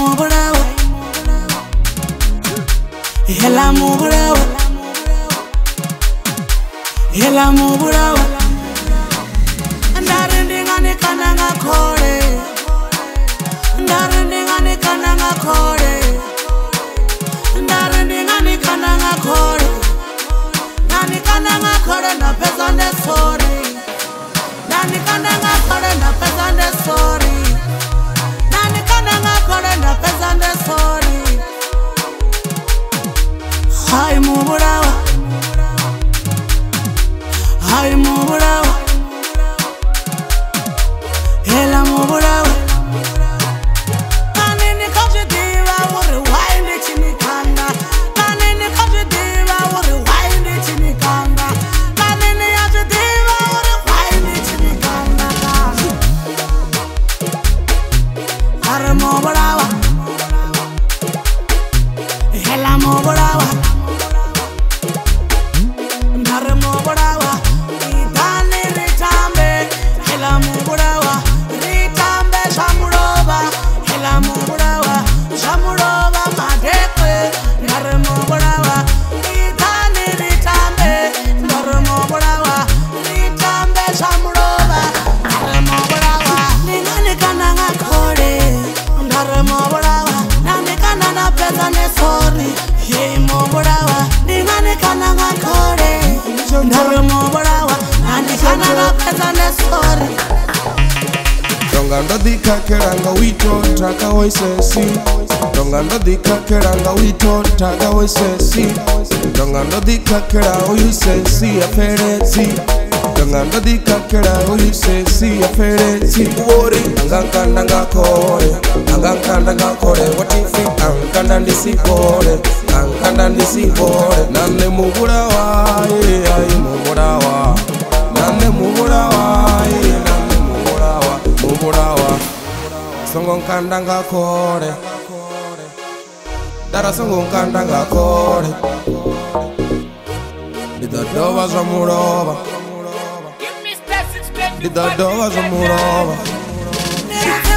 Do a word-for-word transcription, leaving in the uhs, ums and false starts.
mubulawa, hela mubulawa, hela mubulawa. Ndari ndingani kana ngakole, ndari ndingani kana ngakole, ndari ndingani kana ngakole, nani kana ngakole na pesa nde sorry, nani kana ngakole na pesa nde sorry, nani kana ngakole na pesa nde sorry. Hai mubulawa, hai mubulawa, hela mubulawa. Kanini kajidiva uri waindi chinikanda, kanini kajidiva uri waindi chinikanda, kanini yajidiva uri waindi chinikanda. Hari mubulawa, hela mubulawa, hari mubulawa. Idani ritambe, hela mubulawa, ritambe shamuroba, hela mubulawa, shamuroba madekwe, hari mubulawa. Idani ritambe, hari mubulawa, ritambe shamuroba, hari mubulawa. Ningani kana ngakole, hari mubulawa, nani kana na pesa ne sorry, hey mubulawa. Ningani kana ngakole, hari mubulawa, nani kana na pesa ne sorry. Donga ndadhika keranga wito taka waisesi, donga ndadhika keranga wito taka waisesi, donga ndadhika kera uyusesi aferezi, donga ndadhika kera uyusesi aferezi. Wori angankanda ngakore, angankanda ngakore, what if it ankanda ndisipore, ankanda ndisipore. Nane mubulawa, yeah, ay mubulawa, nane mubulawa, yeah, nane mubulawa, mubulawa. Songo nkanda ngakore, dara songo nkanda ngakore, Didodoba zamuroba, Didodoba zamuroba.